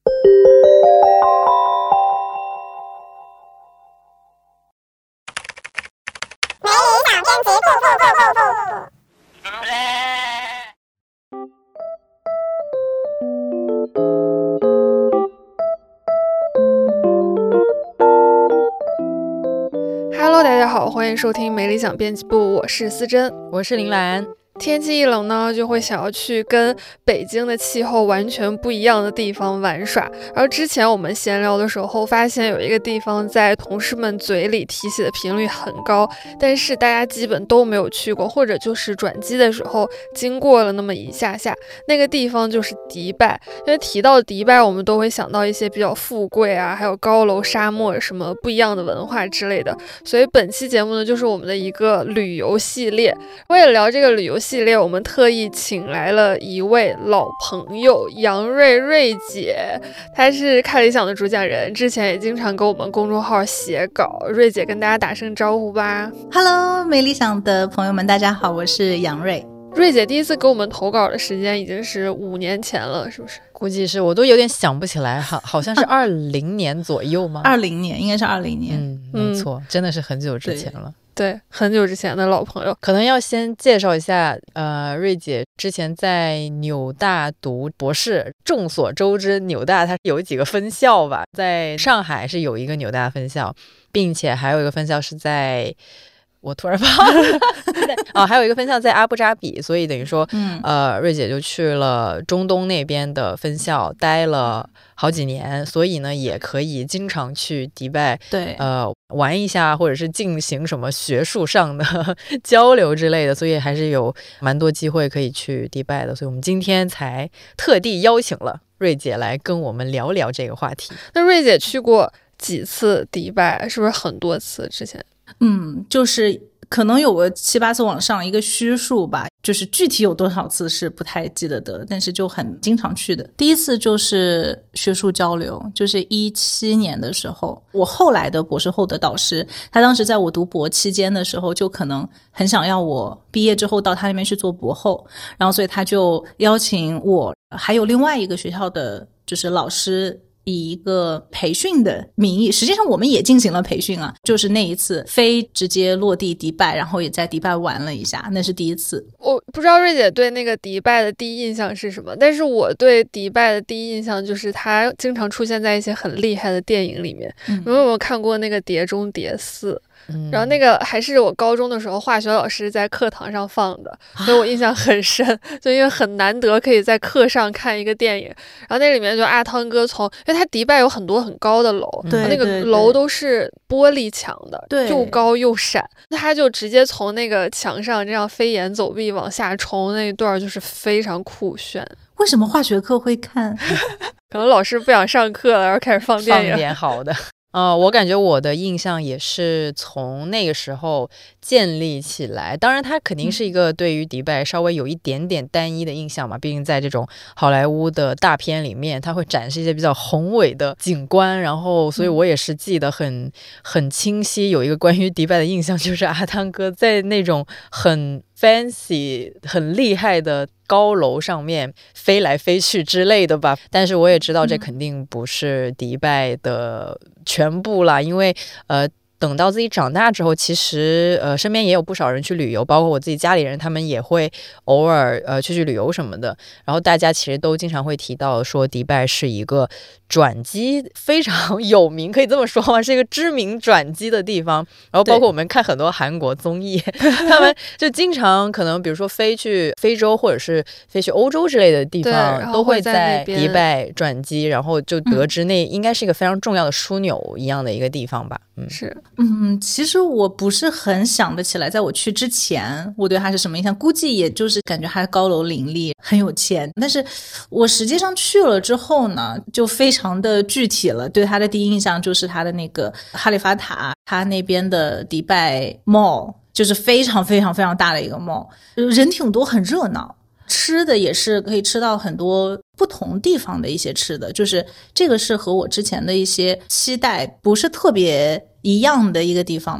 Hello， 大家好，欢迎收听没理想编辑部，我是思珍， 我是林兰。 天气一冷呢，就会想要去跟北京的气候完全不一样的地方玩耍。然后之前我们闲聊的时候，发现有一个地方在同事们嘴里提起的频率很高，但是大家基本都没有去过，或者就是转机的时候经过了那么一下下。那个地方就是迪拜。因为提到迪拜，我们都会想到一些比较富贵啊，还有高楼、沙漠什么不一样的文化之类的。所以本期节目呢，就是我们的一个旅游系列。为了聊这个旅游系列，我们特意请来了一位老朋友杨瑞姐，她是看理想的主讲人，之前也经常给我们公众号写稿。瑞姐跟大家打声招呼吧。 Hello， 没理想的朋友们大家好，我是杨瑞。 瑞姐第一次给我们投稿的时间已经是5年前了，是不是？ 估计是，我都有点想不起来，好像是20年左右吗 ？20年，应该是20年。 没错，真的是很久之前了。 对，很久之前的老朋友。 可能要先介绍一下，瑞姐之前在纽大读博士。众所周知，纽大它有几个分校吧，在上海是有一个纽大分校，并且还有一个分校是在，我突然忘了还有一个分校在阿布扎比，所以等于说瑞姐就去了中东那边的分校待了好几年，所以呢也可以经常去迪拜对玩一下，或者是进行什么学术上的交流之类的，所以还是有蛮多机会可以去迪拜的，所以我们今天才特地邀请了瑞姐来跟我们聊聊这个话题。 那瑞姐去过几次迪拜？是不是很多次之前？ 就是可能有个7、8次往上，一个虚数吧，就是具体有多少次是不太记得的，但是就很经常去的。第一次就是学术交流，就是17年的时候，我后来的博士后的导师，他当时在我读博期间的时候，就可能很想要我毕业之后到他那边去做博后，然后所以他就邀请我，还有另外一个学校的就是老师，以一个培训的名义，实际上我们也进行了培训啊，就是那一次非直接落地迪拜，然后也在迪拜玩了一下，那是第一次。我不知道瑞姐对那个迪拜的第一印象是什么，但是我对迪拜的第一印象就是它经常出现在一些很厉害的电影里面。你们有没有看过那个《碟中谍4》？然后那个还是我高中的时候化学老师在课堂上放的，所以我印象很深，就因为很难得可以在课上看一个电影。然后那里面就阿汤哥因为他迪拜有很多很高的楼，那个楼都是玻璃墙的，又高又闪，他就直接从那个墙上这样飞檐走壁往下冲，那一段就是非常酷炫。 为什么化学课会看？ 可能老师不想上课了，然后开始放电影， 放点好的。我感觉我的印象也是从那个时候建立起来，当然它肯定是一个对于迪拜稍微有一点点单一的印象嘛，毕竟在这种好莱坞的大片里面，它会展示一些比较宏伟的景观，然后所以我也是记得很清晰，有一个关于迪拜的印象，就是阿汤哥在那种很fancy 很厉害的高楼上面飞来飞去之类的吧，但是我也知道这肯定不是迪拜的全部啦，因为等到自己长大之后，其实身边也有不少人去旅游，包括我自己家里人，他们也会偶尔去旅游什么的。然后大家其实都经常会提到说，迪拜是一个转机非常有名，可以这么说吗？是一个知名转机的地方。然后包括我们看很多韩国综艺，他们就经常可能比如说飞去非洲或者是飞去欧洲之类的地方，都会在迪拜转机，然后就得知那应该是一个非常重要的枢纽一样的一个地方吧。 是。 其实我不是很想得起来，在我去之前我对他是什么印象，估计也就是感觉他高楼林立很有钱，但是我实际上去了之后呢，就非常的具体了，对他的第一印象就是他的那个哈利法塔，他那边的迪拜 mall 就是非常非常非常大的一个 mall， 人挺多，很热闹，吃的也是可以吃到很多不同地方的一些吃的，就是这个是和我之前的一些期待不是特别一样的一个地方吧。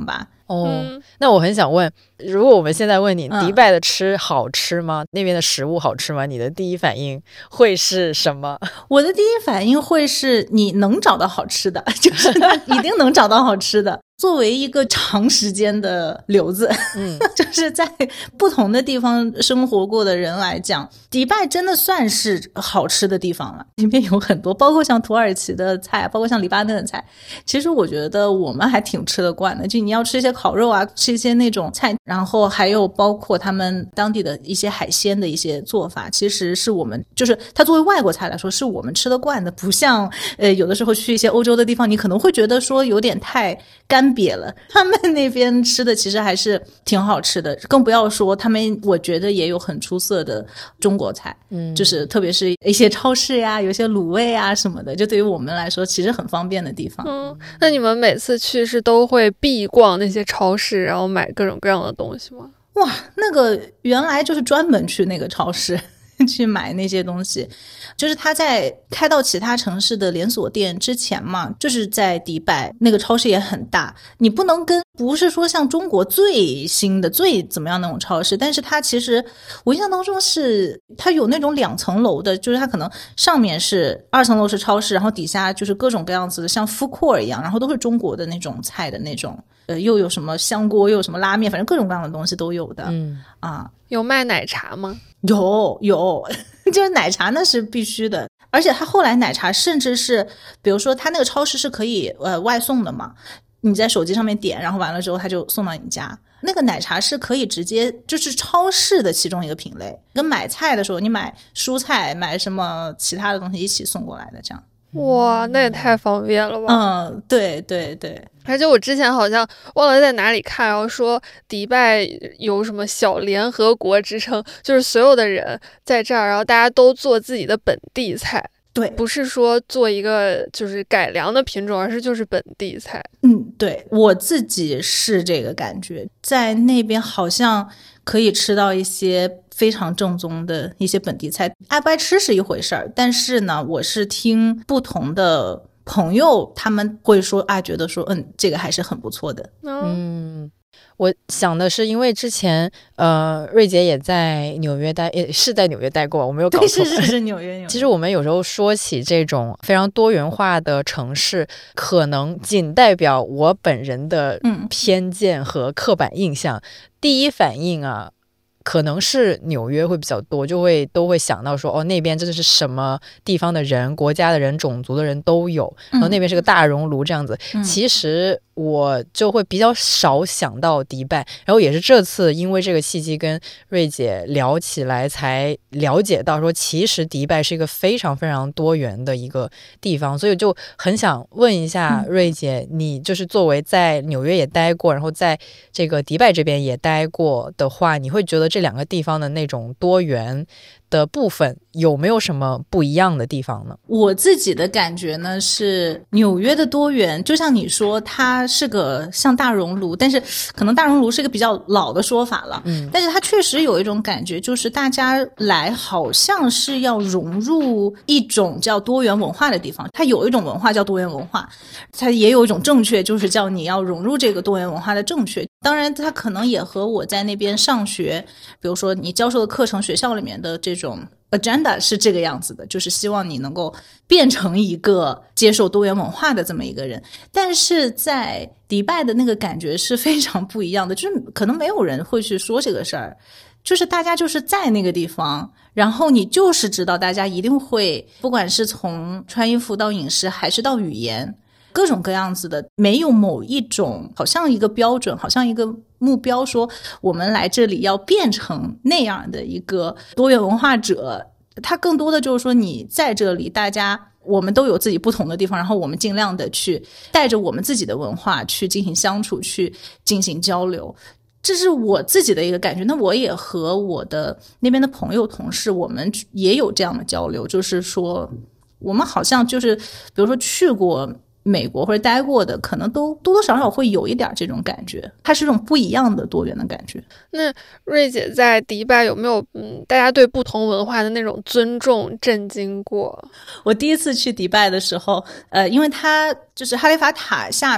那我很想问，如果我们现在问你迪拜的吃好吃吗？那边的食物好吃吗？你的第一反应会是什么？ 我的第一反应会是你能找到好吃的，就是一定能找到好吃的。作为一个长时间的留子，就是在不同的地方生活过的人来讲，迪拜真的算是好吃的地方了。里面有很多，包括像土耳其的菜，包括像黎巴嫩的菜，其实我觉得我们还挺吃得惯的。就你要吃一些烤肉啊，吃一些那种菜，然后还有包括他们当地的一些海鲜的一些做法，其实是我们就是它作为外国菜来说，是我们吃得惯的，不像有的时候去一些欧洲的地方，你可能会觉得说有点太干瘪了。他们那边吃的其实还是挺好吃的，更不要说他们我觉得也有很出色的中国菜，就是特别是一些超市呀，有些卤味啊什么的，就对于我们来说其实很方便的地方。 那你们每次去是都会必逛那些超市，然后买各种各样的东西吗？ 哇，那个原来就是专门去那个超市去买那些东西，就是他在开到其他城市的连锁店之前嘛，就是在迪拜那个超市也很大，你不能跟不是说像中国最新的最怎么样那种超市，但是它其实我印象当中是它有那种2层楼的，就是它可能上面是2层楼是超市，然后底下就是各种各样子的像 food court 一样，然后都是中国的那种菜的那种又有什么香锅又有什么拉面，反正各种各样的东西都有的。 有卖奶茶吗？ 有就是奶茶那是必须的，而且他后来奶茶甚至是比如说他那个超市是可以外送的嘛，你在手机上面点，然后完了之后他就送到你家。那个奶茶是可以直接就是超市的其中一个品类，跟买菜的时候你买蔬菜买什么其他的东西一起送过来的这样。 哇，那也太方便了吧。 对对对。 而且我之前好像忘了在哪里看，然后说迪拜有什么小联合国之称，就是所有的人在这儿，然后大家都做自己的本地菜。 对， 不是说做一个就是改良的品种，而是就是本地菜。 对，我自己是这个感觉，在那边好像可以吃到一些非常正宗的一些本地菜，爱不爱吃是一回事儿，但是呢，我是听不同的朋友他们会说觉得说这个还是很不错的。 我想的是，因为之前瑞姐也在纽约待，也是在纽约待过，我没有搞错。 是纽约。 其实我们有时候说起这种非常多元化的城市，可能仅代表我本人的偏见和刻板印象。第一反应可能是纽约会比较多，都会想到说那边真的是什么地方的人、国家的人、种族的人都有，然后那边是个大熔炉这样子。其实我就会比较少想到迪拜，然后也是这次因为这个契机跟瑞姐聊起来，才了解到说其实迪拜是一个非常非常多元的一个地方，所以就很想问一下瑞姐，你就是作为在纽约也待过，然后在这个迪拜这边也待过的话，你会觉得这2个地方的那种多元的部分有没有什么不一样的地方呢？ 我自己的感觉呢是纽约的多元，就像你说它是个像大熔炉，但是可能大熔炉是个比较老的说法了，但是它确实有一种感觉，就是大家来好像是要融入一种叫多元文化的地方，它有一种文化叫多元文化，它也有一种正确，就是叫你要融入这个多元文化的正确。当然它可能也和我在那边上学，比如说你教授的课程学校里面的这种agenda 是这个样子的，就是希望你能够变成一个接受多元文化的这么一个人。但是在迪拜的那个感觉是非常不一样的，就是可能没有人会去说这个事儿，就是大家就是在那个地方，然后你就是知道大家一定会，不管是从穿衣服到饮食还是到语言，各种各样子的，没有某一种好像一个标准，好像一个目标，说我们来这里要变成那样的一个多元文化者。它更多的就是说你在这里，大家我们都有自己不同的地方，然后我们尽量的去带着我们自己的文化去进行相处，去进行交流。这是我自己的一个感觉。那我也和我的那边的朋友同事，我们也有这样的交流，就是说我们好像就是比如说去过美国或者待过的，可能都多多少少会有一点这种感觉，它是一种不一样的多元的感觉。 那瑞姐在迪拜有没有大家对不同文化的那种尊重震惊过？ 我第一次去迪拜的时候因为它就是哈利法塔下面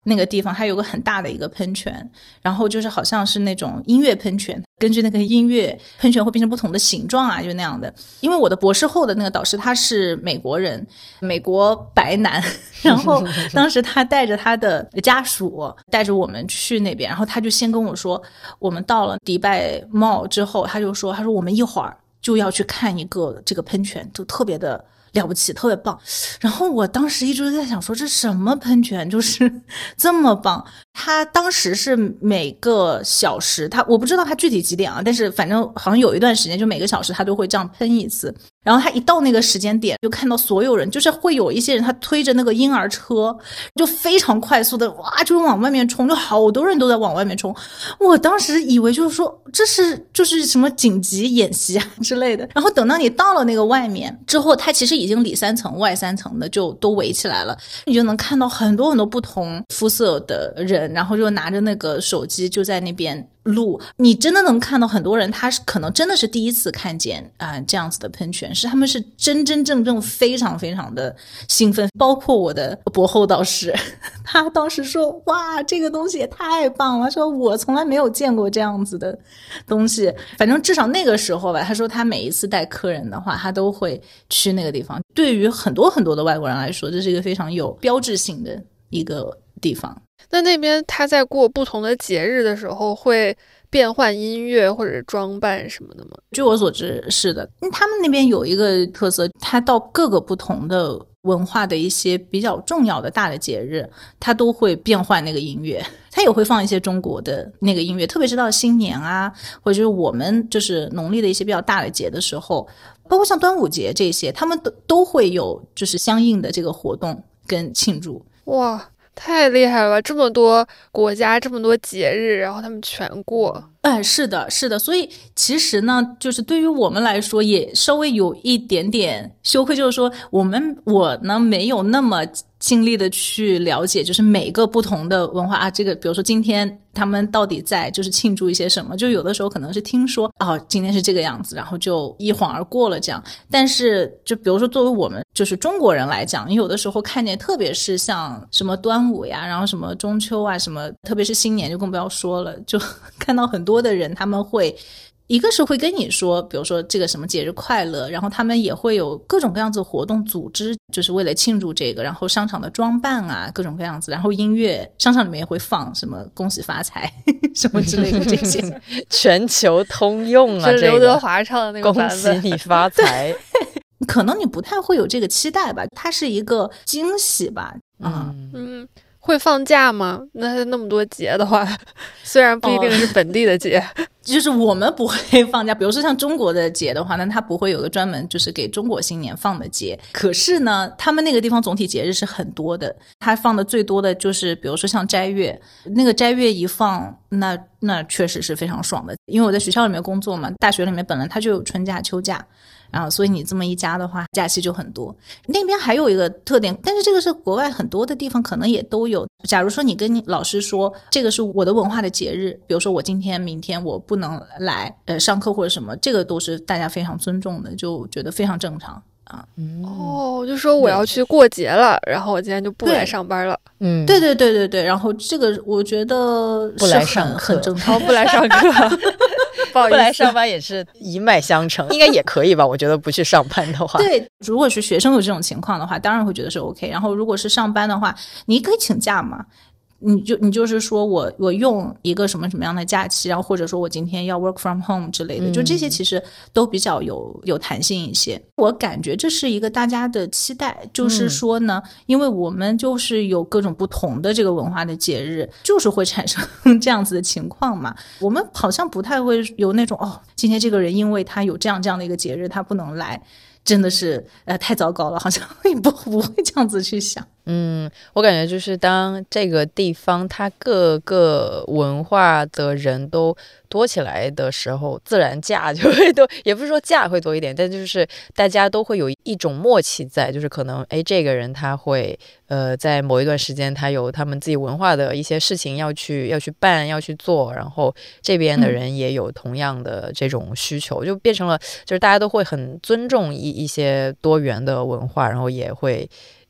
那个地方它有个很大的一个喷泉，然后就是好像是那种音乐喷泉，根据那个音乐喷泉会变成不同的形状啊，就那样的。因为我的博士后的那个导师他是美国人，美国白男，然后当时他带着他的家属带着我们去那边，然后他就先跟我说，我们到了迪拜 Mall 之后，他说我们一会儿就要去看一个这个喷泉，就特别的了不起，特别棒。然后我当时一直在想说，这什么喷泉就是这么棒。他当时是每个小时，我不知道他具体几点啊，但是反正好像有一段时间就每个小时他都会这样喷一次。然后他一到那个时间点，就看到所有人，就是会有一些人他推着那个婴儿车，就非常快速的哇，就是往外面冲，就好多人都在往外面冲。我当时以为就是说这是就是什么紧急演习啊之类的。然后等到你到了那个外面之后，它其实已经里3层外3层的就都围起来了，你就能看到很多很多不同肤色的人，然后就拿着那个手机就在那边录。你真的能看到很多人他是可能真的是第一次看见这样子的喷泉，是他们是真正非常非常的兴奋。包括我的博后导师，他当时说哇这个东西也太棒了，说我从来没有见过这样子的东西。反正至少那个时候吧，他说他每一次带客人的话他都会去那个地方。对于很多很多的外国人来说，这是一个非常有标志性的一个地方。 那边他在过不同的节日的时候会变换音乐或者装扮什么的吗？ 据我所知是的。他们那边有一个特色，他到各个不同的文化的一些比较重要的大的节日，他都会变换那个音乐。他也会放一些中国的那个音乐，特别是到新年啊，或者就是我们就是农历的一些比较大的节的时候，包括像端午节这些，他们都会有就是相应的这个活动跟庆祝。 哇，太厉害了！这么多国家，这么多节日，然后他们全过。 是的，是的。所以其实呢，就是对于我们来说也稍微有一点点羞愧，就是说我呢没有那么尽力的去了解，就是每个不同的文化这个比如说今天他们到底在就是庆祝一些什么，就有的时候可能是听说今天是这个样子，然后就一晃而过了这样。但是就比如说作为我们就是中国人来讲，你有的时候看见特别是像什么端午呀，然后什么中秋啊，什么特别是新年就更不要说了，就看到很多的人他们会一个是会跟你说比如说这个什么节日快乐，然后他们也会有各种各样子的活动组织，就是为了庆祝这个，然后商场的装扮啊各种各样子，然后音乐商场里面也会放什么恭喜发财什么之类的这些全球通用啊， 是刘德华唱的那个版本， 恭喜你发财可能你不太会有这个期待吧，它是一个惊喜吧。 会放假吗？那么多节的话，虽然不一定是本地的节， 就是我们不会放假。比如说像中国的节的话，那它不会有个专门就是给中国新年放的节。可是呢，他们那个地方总体节日是很多的，它放的最多的就是比如说像斋月，那个斋月一放，那确实是非常爽的。因为我在学校里面工作嘛，大学里面本来它就有春假秋假，然后所以你这么一加的话假期就很多。那边还有一个特点，但是这个是国外很多的地方可能也都有。假如说你跟你老师说这个是我的文化的节日，比如说我今天明天我不能来上课或者什么，这个都是大家非常尊重的，就觉得非常正常啊。 就说我要去过节了，然后我今天就不来上班了。 对，然后这个我觉得不来上课很正常， 不来上课不好意思， 不来上班也是一脉相承，应该也可以吧？我觉得不去上班的话， 对，如果是学生有这种情况的话，当然会觉得是 OK。然后如果是上班的话，你可以请假嘛。你就是说我用一个什么什么样的假期，然后或者说我今天要 work from home 之类的，就这些其实都比较有弹性一些。我感觉这是一个大家的期待，就是说呢，因为我们就是有各种不同的这个文化的节日，就是会产生这样子的情况嘛。我们好像不太会有那种今天这个人因为他有这样的一个节日他不能来，真的是太糟糕了，好像不会这样子去想。 我感觉就是当这个地方它各个文化的人都多起来的时候，自然假就会多，也不是说假会多一点，但就是大家都会有一种默契在，就是可能这个人他会在某一段时间他有他们自己文化的一些事情要去办要去做，然后这边的人也有同样的这种需求，就变成了就是大家都会很尊重一些多元的文化，然后也会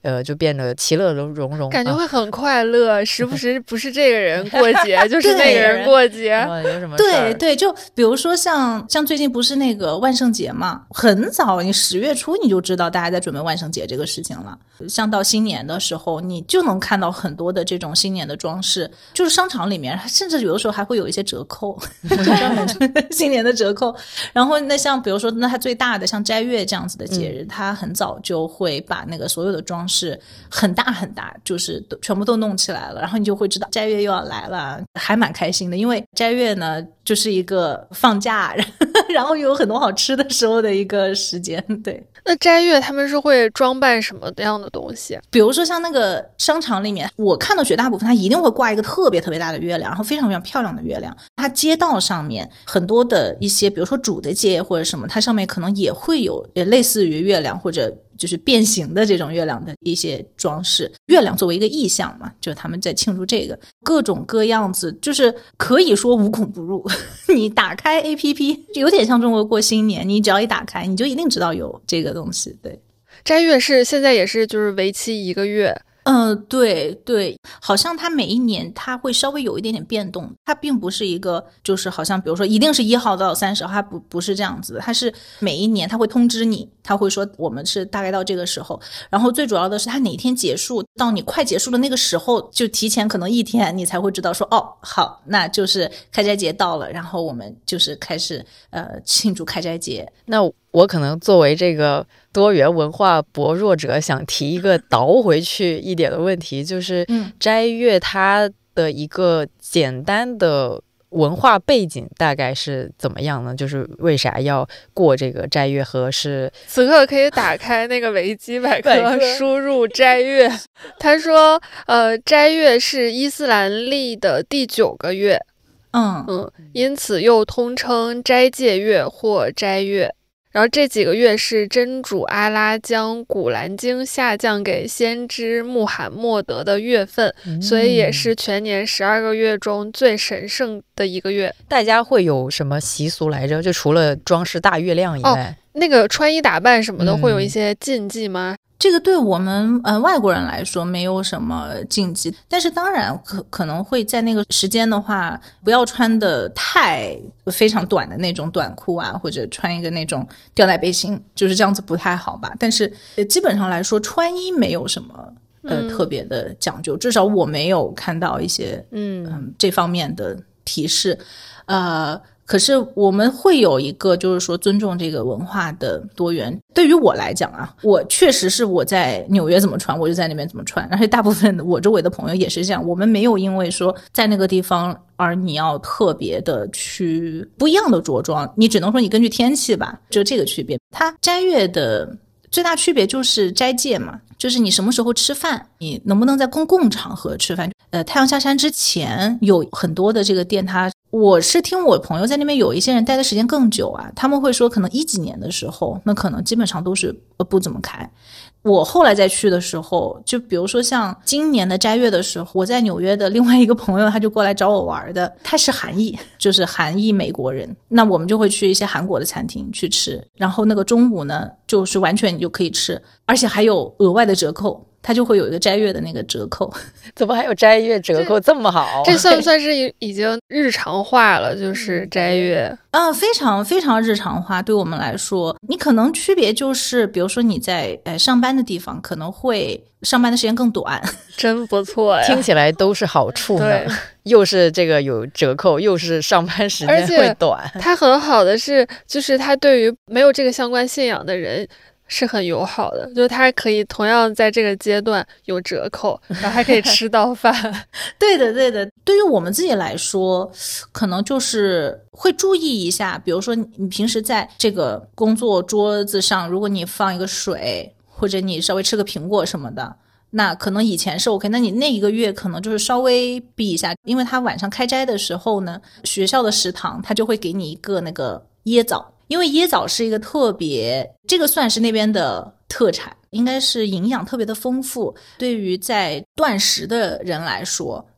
就变得其乐融融， 感觉会很快乐，时不时不是这个人过节就是那个人过节。 有什么事儿？ 对，就比如说像最近不是那个万圣节嘛，很早你10月初你就知道大家在准备万圣节这个事情了。像到新年的时候，你就能看到很多的这种新年的装饰，就是商场里面甚至有的时候还会有一些折扣，新年的折扣。然后那像比如说那它最大的像斋月这样子的节日，它很早就会把那个所有的装饰很大很大，就是全部都弄起来了，然后你就会知道斋月又要来了，还蛮开心的。因为斋月呢就是一个放假然后有很多好吃的时候的一个时间。对， 那斋月他们是会装扮什么样的东西？ 比如说像那个商场里面，我看到绝大部分它一定会挂一个特别特别大的月亮，然后非常非常漂亮的月亮。它街道上面很多的一些比如说主的街或者什么，它上面可能也会有类似于月亮或者就是变形的这种月亮的一些装饰。月亮作为一个意象嘛，就是他们在庆祝这个，各种各样子，就是可以说无孔不入。你打开 APP 有点像中国过新年，你只要一打开你就一定知道有这个东西。对， 斋月是现在也是就是为期1个月。 对，好像它每一年它会稍微有一点点变动，它并不是一个就是好像比如说一定是1号到30号，它不是这样子，它是每一年它会通知你，它会说我们是大概到这个时候，然后最主要的是它哪一天结束，到你快结束的那个时候就提前可能1天你才会知道说哦好，那就是开斋节到了，然后我们就是开始庆祝开斋节。 那我可能作为这个多元文化薄弱者，想提一个倒回去一点的问题，就是斋月它的一个简单的文化背景大概是怎么样呢？就是为啥要过这个斋月和是？ 此刻可以打开那个维基百科，输入斋月。他说，斋月是伊斯兰历的第9个月，因此又通称斋戒月或斋月。然后这几个月是真主阿拉将古兰经下降给先知穆罕默德的月份，所以也是全年12个月中最神圣的一个月。 大家会有什么习俗来着？就除了装饰大月亮以外， 那个穿衣打扮什么的会有一些禁忌吗？ 这个对我们外国人来说没有什么禁忌，但是当然可能会在那个时间的话，不要穿的太非常短的那种短裤啊，或者穿一个那种吊带背心，就是这样子不太好吧。但是基本上来说，穿衣没有什么特别的讲究，至少我没有看到一些这方面的提示。可是我们会有一个就是说尊重这个文化的多元。对于我来讲啊，我确实是我在纽约怎么穿我就在那边怎么穿，而且大部分我周围的朋友也是这样，我们没有因为说在那个地方而你要特别的去不一样的着装，你只能说你根据天气吧，就这个区别。它斋月的最大区别就是斋戒嘛，就是你什么时候吃饭，你能不能在公共场合吃饭。太阳下山之前有很多的这个店，我是听我朋友在那边有一些人待的时间更久啊，他们会说可能10几年的时候，那可能基本上都是不怎么开。我后来再去的时候，就比如说像今年的斋月的时候，我在纽约的另外一个朋友他就过来找我玩的，他是韩裔，就是韩裔美国人，那我们就会去一些韩国的餐厅去吃，然后那个中午呢就是完全你就可以吃，而且还有额外的折扣，它就会有一个斋月的那个折扣。 怎么还有斋月折扣这么好？ 这算不算是已经日常化了？就是斋月非常非常日常化。对我们来说，你可能区别就是，比如说你在上班的地方可能会上班的时间更短， 真不错呀！ 听起来都是好处呢，又是这个有折扣，又是上班时间会短。 它很好的是，就是它对于没有这个相关信仰的人是很友好的，就是它可以同样在这个阶段有折扣，然后还可以吃到饭。 对的。对于我们自己来说，可能就是会注意一下，比如说你平时在这个工作桌子上，如果你放一个水，或者你稍微吃个苹果什么的，那可能以前是 OK， 那你那一个月可能就是稍微避一下，因为他晚上开斋的时候呢，学校的食堂他就会给你一个那个椰枣，因为椰枣是一个特别，这个算是那边的特产，应该是营养特别的丰富，对于在断食的人来说，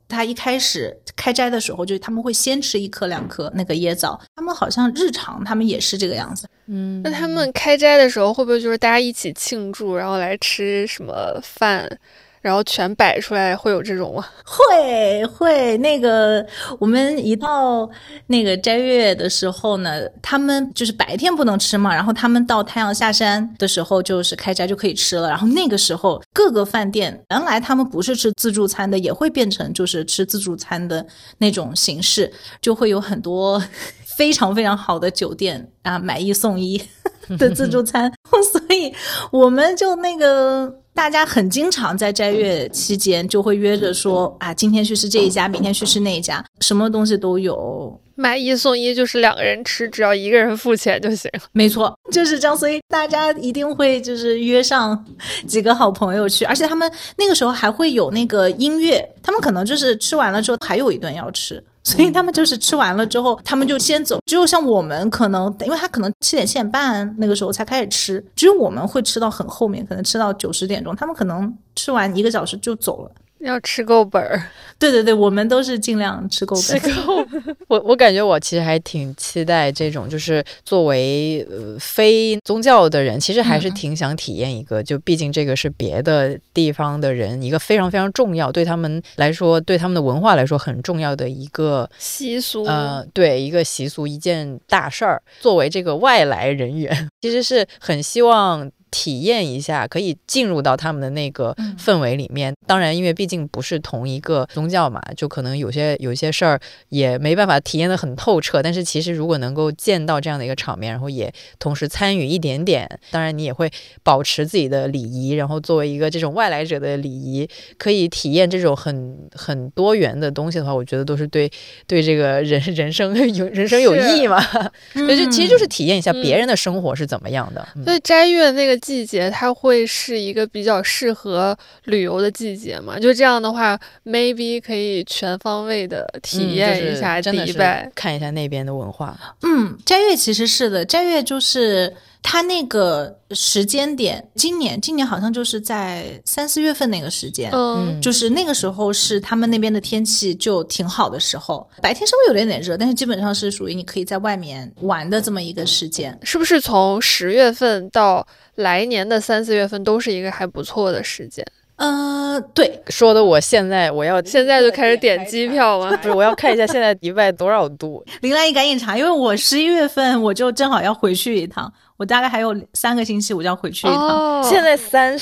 他一开始开斋的时候，就他们会先吃1颗2颗那个椰枣，他们好像日常他们也是这个样子。 那他们开斋的时候会不会就是大家一起庆祝，然后来吃什么饭，然后全摆出来，会有这种吗？ 会，那个我们一到那个斋月的时候呢，他们就是白天不能吃嘛，然后他们到太阳下山的时候就是开斋就可以吃了，然后那个时候各个饭店原来他们不是吃自助餐的，也会变成就是吃自助餐的那种形式，就会有很多非常非常好的酒店啊，买1送1的自助餐所以我们就那个大家很经常在斋月期间就会约着说啊，今天去吃这一家，明天去吃那一家，什么东西都有。 买1送1就是2个人吃，只要1个人付钱就行。 没错，就是这样，所以大家一定会就是约上几个好朋友去，而且他们那个时候还会有那个音乐，他们可能就是吃完了之后还有一顿要吃。所以他们就是吃完了之后他们就先走，只有像我们可能因为他可能7点7点半那个时候才开始吃，只有我们会吃到很后面，可能吃到9、10点钟，他们可能吃完1个小时就走了。 要吃够本儿。 对，我们都是尽量吃够本。 吃够。我感觉我其实还挺期待这种，就是作为非宗教的人，其实还是挺想体验一个，就毕竟这个是别的地方的人一个非常非常重要，对他们来说，对他们的文化来说很重要的一个习俗。 对，一个习俗，一件大事儿。作为这个外来人员，其实是很希望体验一下，可以进入到他们的那个氛围里面。当然因为毕竟不是同一个宗教嘛，就可能有一些事儿也没办法体验得很透彻，但是其实如果能够见到这样的一个场面，然后也同时参与一点点，当然你也会保持自己的礼仪，然后作为一个这种外来者的礼仪，可以体验这种很多元的东西的话，我觉得都是对这个人生有意义嘛。所以其实就是体验一下别人的生活是怎么样的。 所以斋月那个季节它会是一个比较适合旅游的季节嘛，就这样的话 maybe 可以全方位的体验一下迪拜， 看一下那边的文化。 斋月其实是的，斋月就是它那个时间点，今年好像就是在3、4月份那个时间，就是那个时候是他们那边的天气就挺好的时候，白天稍微有点热，但是基本上是属于你可以在外面玩的这么一个时间。 是不是从10月份到来年的3、4月份都是一个还不错的时间？ 对， 说的我现在就开始点机票吗？ 不是，我要看一下现在迪拜多少度。 林兰，你赶紧查，因为我11月份我就正好要回去一趟，我大概还有3个星期我就要回去一趟。 现在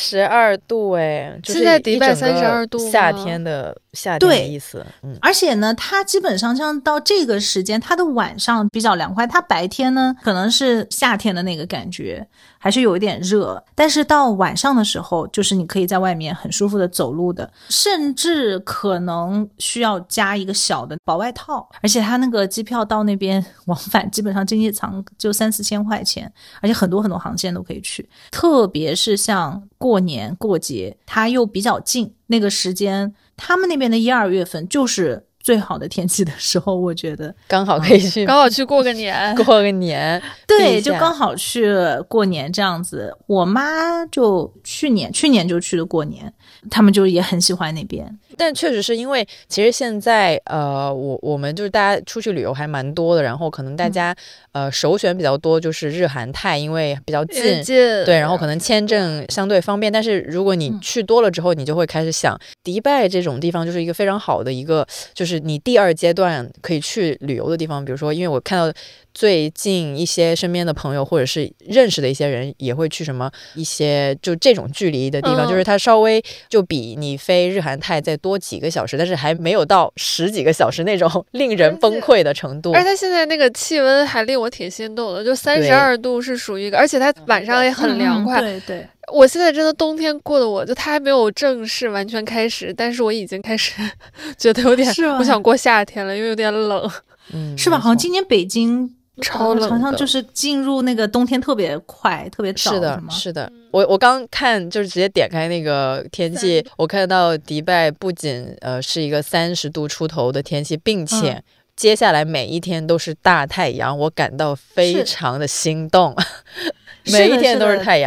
32度哎， 现在迪拜32度， 夏天的意思。 而且呢，它基本上像到这个时间，它的晚上比较凉快，它白天呢可能是夏天的那个感觉，还是有一点热，但是到晚上的时候，就是你可以在外面很舒服的走路的，甚至可能需要加一个小的薄外套。而且它那个机票到那边往返基本上经济舱就3、4千块钱，而且很多航线都可以去，特别是像过年过节它又比较近，那个时间他们那边的1、2月份就是最好的天气的时候，我觉得刚好可以去， 刚好去过个年， 对，就刚好去过年这样子。我妈就去年就去了过年，他们就也很喜欢那边。 但确实是因为其实现在我们就是大家出去旅游还蛮多的，然后可能大家首选比较多就是日韩泰，因为比较近，对，然后可能签证相对方便。但是如果你去多了之后，你就会开始想迪拜这种地方就是一个非常好的一个，就是你第2阶段可以去旅游的地方。比如说因为我看到最近一些身边的朋友或者是认识的一些人也会去什么一些就这种距离的地方，就是它稍微就比你飞日韩泰再多几个小时，但是还没有到10几个小时那种令人崩溃的程度。 而且它现在那个气温还令我挺心动的，就32度是属于一个，而且它晚上也很凉快。 对， 我现在真的冬天过的就它还没有正式完全开始，但是我已经开始觉得有点不想过夏天了，因为有点冷。 是吧？好像今年北京超冷的， 好像就是进入那个冬天特别快特别早。 是的我刚看就是直接点开那个天气，我看到迪拜不仅是一个30度出头的天气，并且接下来每一天都是大太阳，我感到非常的心动。每一天都是太阳。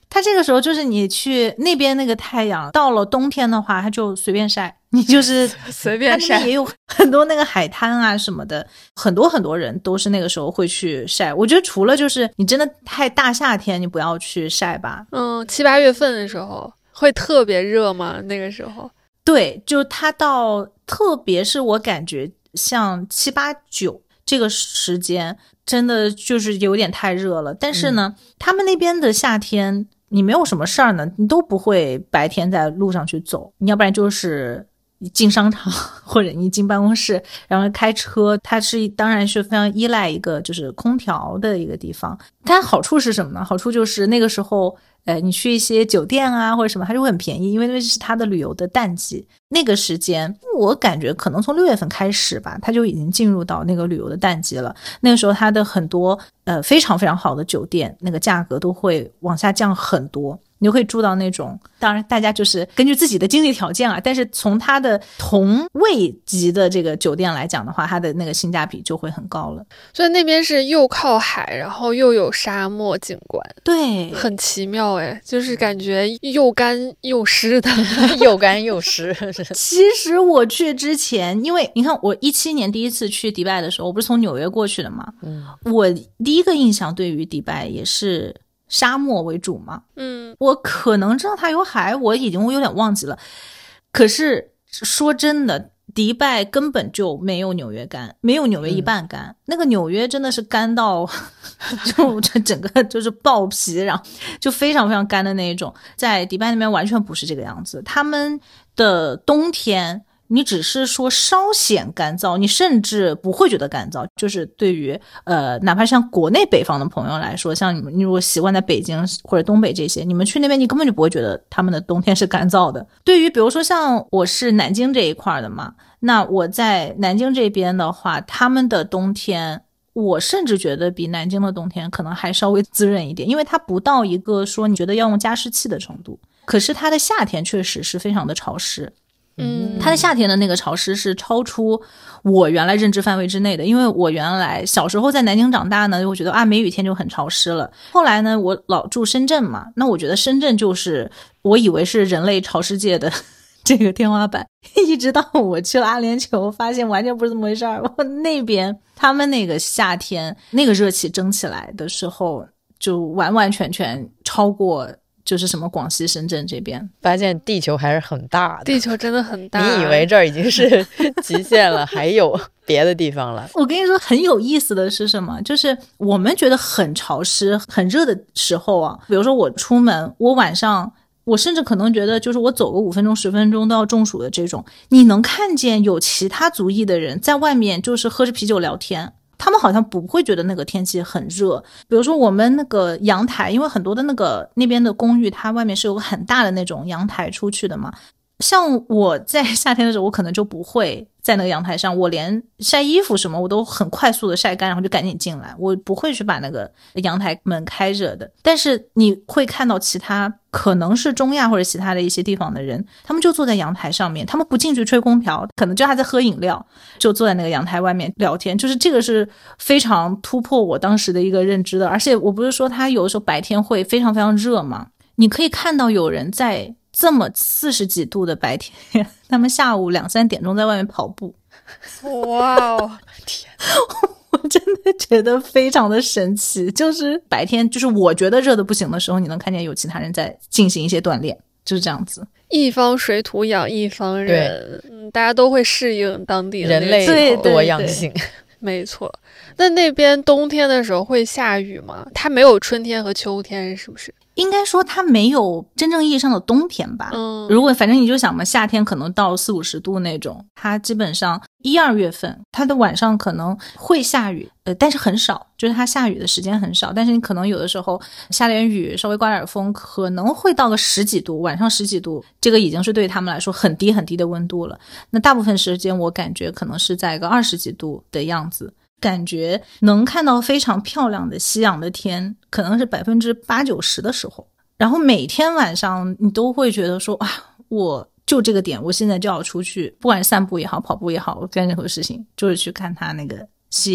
它这个时候就是你去那边那个太阳，到了冬天的话，它就随便晒，你就是随便晒。 也有很多那个海滩啊什么的，很多人都是那个时候会去晒。我觉得除了就是你真的太大夏天，你不要去晒吧。 7、8月份的时候会特别热吗？那个时候？ 对，就它到特别是我感觉像7、8、9这个时间，真的就是有点太热了。但是呢，他们那边的夏天，你没有什么事儿呢，你都不会白天在路上去走，你要不然就是你进商场或者你进办公室，然后开车，它是当然是非常依赖一个就是空调的一个地方。它好处是什么呢？好处就是那个时候你去一些酒店啊或者什么，它就会很便宜，因为那是它的旅游的淡季。那个时间我感觉可能从6月份开始吧，它就已经进入到那个旅游的淡季了。那个时候它的很多非常非常好的酒店，那个价格都会往下降很多。你就会住到那种，当然大家就是根据自己的经济条件啊，但是从它的同位级的这个酒店来讲的话，它的那个性价比就会很高了。 所以那边是又靠海，然后又有沙漠景观， 对， 很奇妙哎，就是感觉又干又湿的。 又干又湿。 其实我去之前，因为你看我17年第一次去迪拜的时候，我不是从纽约过去的嘛，我第一个印象对于迪拜也是沙漠为主嘛，我可能知道它有海，我有点忘记了。可是说真的，迪拜根本就没有纽约干，没有纽约一半干。那个纽约真的是干到就这整个就是爆皮，然后就非常非常干的那一种。在迪拜那边完全不是这个样子，他们的冬天你只是说稍显干燥，你甚至不会觉得干燥。就是对于哪怕像国内北方的朋友来说，像你如果习惯在北京或者东北这些，你们去那边你根本就不会觉得他们的冬天是干燥的。对于比如说像我是南京这一块的嘛，那我在南京这边的话，他们的冬天我甚至觉得比南京的冬天可能还稍微滋润一点，因为它不到一个说你觉得要用加湿器的程度。可是它的夏天确实是非常的潮湿，它的夏天的那个潮湿是超出我原来认知范围之内的。因为我原来小时候在南京长大呢，我觉得啊梅雨天就很潮湿了。后来呢，我老住深圳嘛，那我觉得深圳就是我以为是人类潮湿界的这个天花板，一直到我去了阿联酋，发现完全不是这么回事儿。我那边他们那个夏天那个热气蒸起来的时候，就完完全全超过就是什么广西深圳这边。 发现地球还是很大的， 地球真的很大。 你以为这儿已经是极限了，还有别的地方了。 我跟你说很有意思的是什么，就是我们觉得很潮湿很热的时候啊，比如说我出门，我晚上我甚至可能觉得就是我走个5分钟10分钟都要中暑的这种，你能看见有其他族裔的人在外面就是喝着啤酒聊天，他们好像不会觉得那个天气很热。比如说我们那个阳台，因为很多的那边的公寓它外面是有个很大的那种阳台出去的嘛，像我在夏天的时候我可能就不会在那个阳台上，我连晒衣服什么我都很快速的晒干然后就赶紧进来，我不会去把那个阳台门开着的。但是你会看到其他可能是中亚或者其他的一些地方的人，他们就坐在阳台上面，他们不进去吹空调，可能就还在喝饮料，就坐在那个阳台外面聊天。就是这个是非常突破我当时的一个认知的。而且我不是说他有的时候白天会非常非常热嘛，你可以看到有人在这么40几度的白天，他们下午2、3点钟在外面跑步。 哇哦， 天， 我真的觉得非常的神奇。就是白天就是我觉得热的不行的时候，你能看见有其他人在进行一些锻炼，就是这样子。 一方水土养一方人，大家都会适应当地的人类多样性。 没错。那边冬天的时候会下雨吗？它没有春天和秋天是不是？ 应该说它没有真正意义上的冬天吧。如果反正你就想嘛，夏天可能到40、50度那种，它基本上1、2月份它的晚上可能会下雨，但是很少，就是它下雨的时间很少。但是你可能有的时候下点雨，稍微刮点风，可能会到个10几度，晚上10几度，这个已经是对他们来说很低很低的温度了。那大部分时间我感觉可能是在一个20几度的样子。感觉能看到非常漂亮的夕阳的天可能是80%、90%的时候，然后每天晚上你都会觉得说啊，我就这个点我现在就要出去，不管是散步也好跑步也好，我干任何事情就是去看它那个夕阳。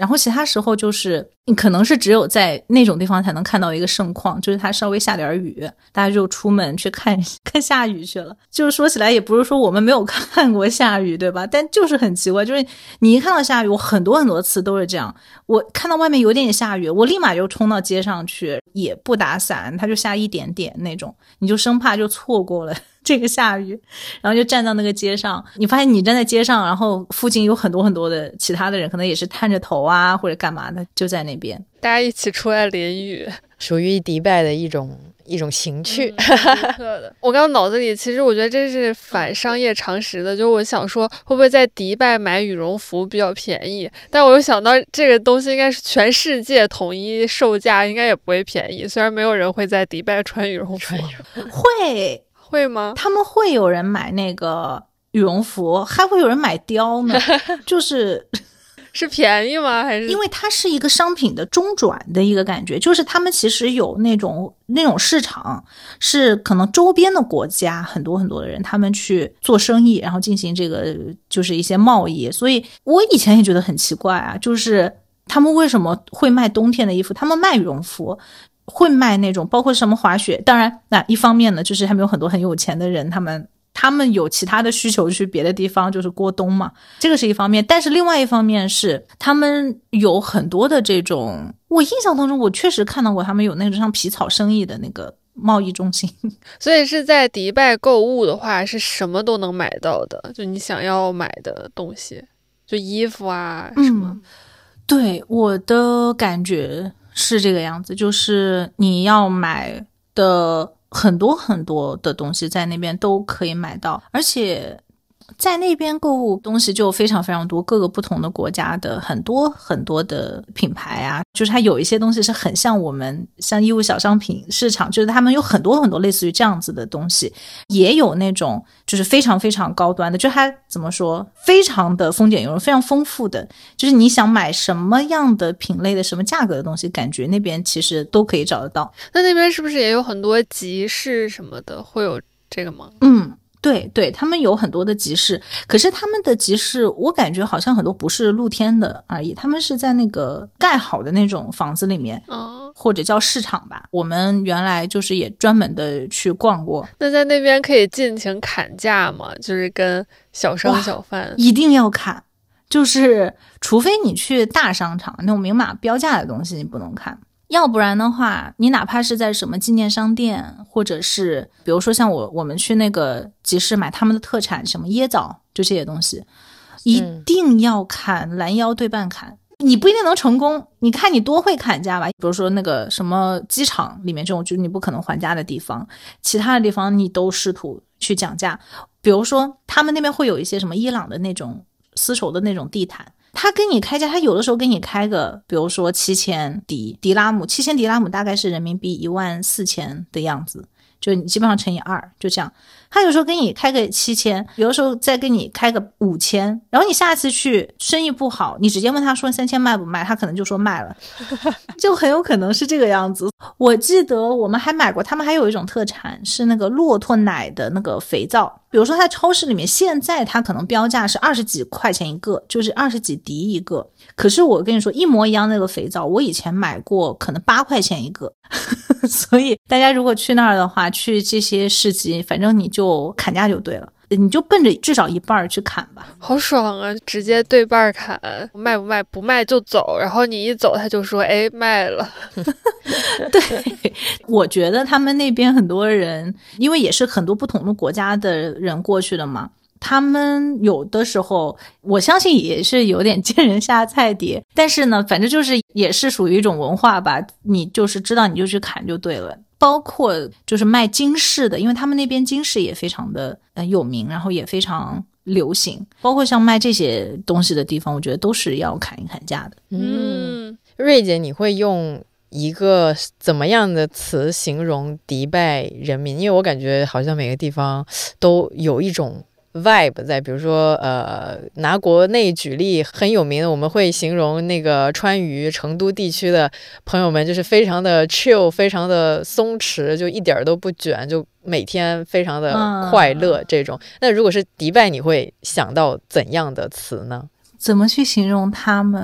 然后其他时候就是你可能是只有在那种地方才能看到一个盛况，就是它稍微下点雨，大家就出门去看看下雨去了。就是说起来也不是说我们没有看过下雨，对吧？但就是很奇怪，就是你一看到下雨，我很多次都是这样，我看到外面有点下雨，我立马就冲到街上去，也不打伞，它就下一点点那种，你就生怕就错过了这个下雨，然后就站到那个街上，你发现你站在街上，然后附近有很多的其他的人，可能也是探着头啊或者干嘛的，就在那边大家一起出来淋雨， 属于迪拜的一种情趣。 我刚刚脑子里其实我觉得这是反商业常识的，就我想说会不会在迪拜买羽绒服比较便宜，但我又想到这个东西应该是全世界统一售价，应该也不会便宜，虽然没有人会在迪拜穿羽绒服。会吗？ 他们会有人买那个羽绒服，还会有人买貂呢就是是便宜吗？还是因为它是一个商品的中转的一个感觉，就是他们其实有那种市场，是可能周边的国家很多的人他们去做生意，然后进行这个就是一些贸易。所以我以前也觉得很奇怪啊，就是他们为什么会卖冬天的衣服，他们卖羽绒服，会卖那种包括什么滑雪。当然那一方面呢，就是他们有很多很有钱的人，他们有其他的需求去别的地方就是过冬嘛，这个是一方面。但是另外一方面是他们有很多的这种，我印象当中我确实看到过他们有那种像皮草生意的那个贸易中心。 所以是在迪拜购物的话是什么都能买到的，就你想要买的东西，就衣服啊什么。 对，我的感觉是这个样子，就是你要买的很多的东西在那边都可以买到，而且在那边购物东西就非常非常多，各个不同的国家的很多的品牌啊，就是它有一些东西是很像我们像义乌小商品市场，就是他们有很多类似于这样子的东西，也有那种就是非常非常高端的，就它怎么说非常的丰俭由人，非常丰富的，就是你想买什么样的品类的什么价格的东西，感觉那边其实都可以找得到。 那边是不是也有很多集市什么的，会有这个吗？ 对，他们有很多的集市，可是他们的集市我感觉好像很多不是露天的而已，他们是在那个盖好的那种房子里面，或者叫市场吧。我们原来就是也专门的去逛过。 那在那边可以尽情砍价吗？就是跟小商小贩一定要砍，就是除非你去大商场那种明码标价的东西你不能砍，要不然的话你哪怕是在什么纪念商店，或者是比如说像我们去那个集市买他们的特产什么椰枣，就这些东西一定要砍，拦腰对半砍。你不一定能成功，你看你多会砍价吧。比如说那个什么机场里面这种就是你不可能还价的地方，其他的地方你都试图去讲价。比如说他们那边会有一些什么伊朗的那种丝绸的那种地毯，他跟你开价，他有的时候给你开个比如说7000迪拉姆，7000迪拉姆大概是人民币14000的样子，就你基本上乘以2，就这样。他有时候给你开个7000，有的时候再给你开个5000，然后你下次去生意不好，你直接问他说3000卖不卖，他可能就说卖了就很有可能是这个样子。我记得我们还买过，他们还有一种特产是那个骆驼奶的那个肥皂，比如说在超市里面现在它可能标价是20几块钱一个，就是20几迪一个，可是我跟你说一模一样那个肥皂我以前买过可能8块钱一个所以大家如果去那儿的话，去这些市集，反正你就砍价就对了，你就奔着至少一半去砍吧。 好爽啊，直接对半砍，卖不卖，不卖就走，然后你一走他就说哎卖了对，我觉得他们那边很多人因为也是很多不同的国家的人过去的嘛，他们有的时候我相信也是有点见人下菜碟，但是呢反正就是也是属于一种文化吧，你就是知道你就去砍就对了。包括就是卖金饰的，因为他们那边金饰也非常的有名，然后也非常流行，包括像卖这些东西的地方，我觉得都是要砍一砍价的。 瑞姐，你会用一个怎么样的词形容迪拜人民？因为我感觉好像每个地方都有一种vibe在，比如说拿国内举例很有名的，我们会形容那个川渝成都地区的朋友们就是非常的 chill， 非常的松弛，就一点都不卷，就每天非常的快乐这种。那如果是迪拜，你会想到怎样的词呢？ 怎么去形容他们？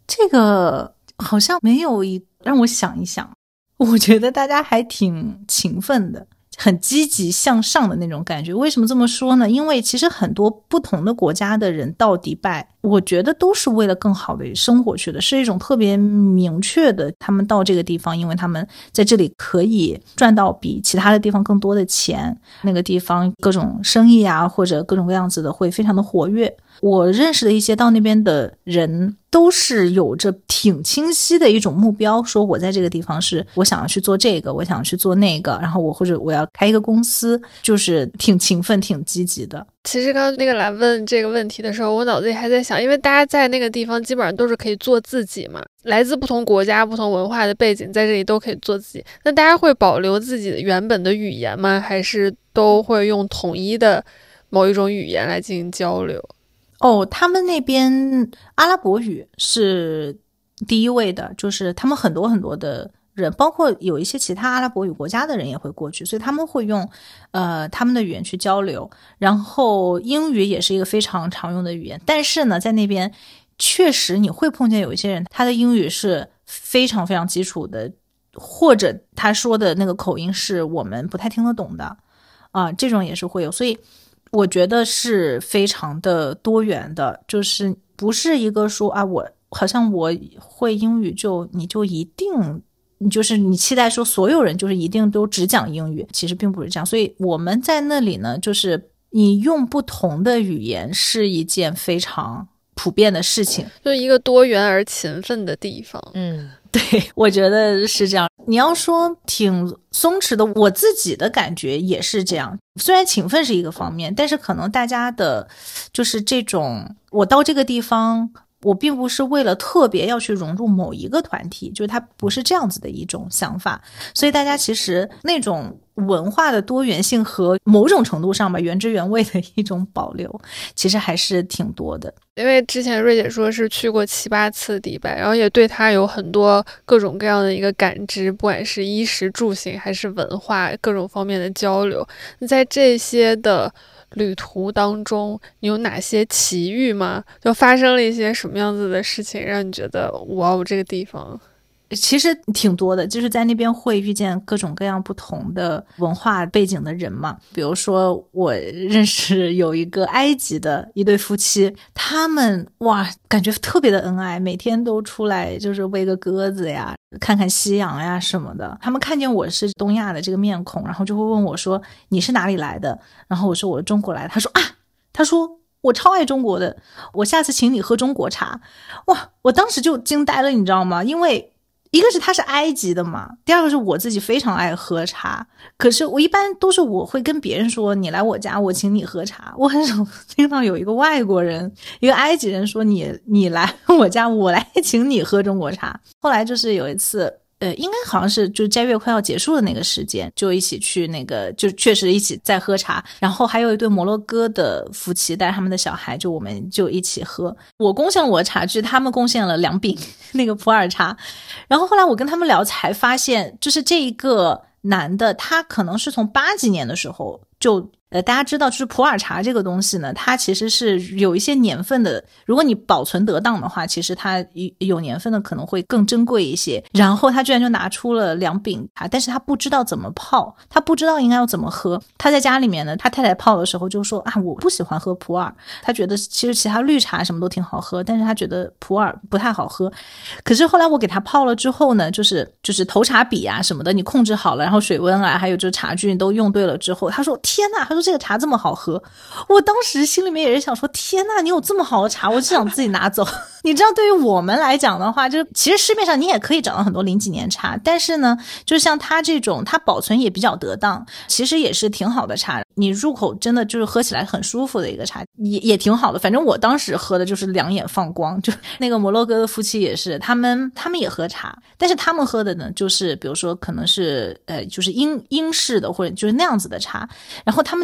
这个好像没有让我想一想，我觉得大家还挺勤奋的，很积极向上的那种感觉。为什么这么说呢？因为其实很多不同的国家的人到迪拜，我觉得都是为了更好的生活去的，是一种特别明确的，他们到这个地方，因为他们在这里可以赚到比其他的地方更多的钱，那个地方各种生意啊或者各种各样子的会非常的活跃。我认识的一些到那边的人都是有着挺清晰的一种目标，说我在这个地方是我想要去做这个，我想要去做那个，然后或者我要开一个公司，就是挺勤奋挺积极的。 其实刚刚那个来问这个问题的时候，我脑子里还在想，因为大家在那个地方基本上都是可以做自己嘛，来自不同国家不同文化的背景在这里都可以做自己，那大家会保留自己的原本的语言吗？还是都会用统一的某一种语言来进行交流？ 他们那边阿拉伯语是第一位的，就是他们很多很多的人，包括有一些其他阿拉伯语国家的人也会过去，所以他们会用他们的语言去交流。然后英语也是一个非常常用的语言，但是呢，在那边确实你会碰见有一些人，他的英语是非常非常基础的，或者他说的那个口音是我们不太听得懂的这种也是会有。所以我觉得是非常的多元的，就是不是一个说我好像我会英语你就一定就是你期待说所有人就是一定都只讲英语，其实并不是这样。所以我们在那里呢，就是你用不同的语言是一件非常普遍的事情， 就一个多元而勤奋的地方。 对，我觉得是这样。你要说挺松弛的，我自己的感觉也是这样。虽然勤奋是一个方面，但是可能大家的就是这种，我到这个地方，我并不是为了特别要去融入某一个团体，就是它不是这样子的一种想法。所以大家其实那种文化的多元性和某种程度上吧，原汁原味的一种保留，其实还是挺多的。 因为之前瑞姐说是去过7、8次迪拜，然后也对它有很多各种各样的一个感知，不管是衣食住行还是文化各种方面的交流。在这些的旅途当中，你有哪些奇遇吗？就发生了一些什么样子的事情，让你觉得哇，这个地方其实挺多的，就是在那边会遇见各种各样不同的文化背景的人嘛。比如说我认识有一个埃及的一对夫妻，他们哇感觉特别的恩爱，每天都出来就是喂个鸽子呀，看看夕阳呀什么的。他们看见我是东亚的这个面孔，然后就会问我说你是哪里来的，然后我说我是中国来的。他说我超爱中国的，我下次请你喝中国茶。哇，我当时就惊呆了，你知道吗？因为一个是他是埃及的嘛，第二个是我自己非常爱喝茶，可是我一般都是我会跟别人说你来我家我请你喝茶，我很少听到有一个外国人一个埃及人说你来我家我来请你喝中国茶。后来就是有一次应该好像是就斋月快要结束的那个时间，就一起去那个就确实一起在喝茶，然后还有一对摩洛哥的夫妻带他们的小孩，就我们就一起喝。我贡献了我的茶具，他们贡献了2饼那个普洱茶。然后后来我跟他们聊才发现，就是这一个男的他可能是从80几年的时候就大家知道就是普洱茶这个东西呢，它其实是有一些年份的，如果你保存得当的话，其实它有年份的可能会更珍贵一些。然后他居然就拿出了2饼茶，但是他不知道怎么泡，他不知道应该要怎么喝。他在家里面呢，他太太泡的时候就说我不喜欢喝普洱，他觉得其实其他绿茶什么都挺好喝，但是他觉得普洱不太好喝。可是后来我给他泡了之后呢，就是投茶比啊什么的你控制好了，然后水温啊还有就是茶具你都用对了之后，他说天哪，他说这个茶这么好喝。我当时心里面也是想说天哪，你有这么好的茶，我就想自己拿走。你知道对于我们来讲的话，就是其实市面上你也可以找到很多0几年茶，但是呢就像它这种它保存也比较得当，其实也是挺好的茶，你入口真的就是喝起来很舒服的一个茶，也挺好的。反正我当时喝的就是两眼放光。就那个摩洛哥的夫妻也是，他们也喝茶，但是他们喝的呢就是比如说可能是就是英式的或者就是那样子的茶，然后他们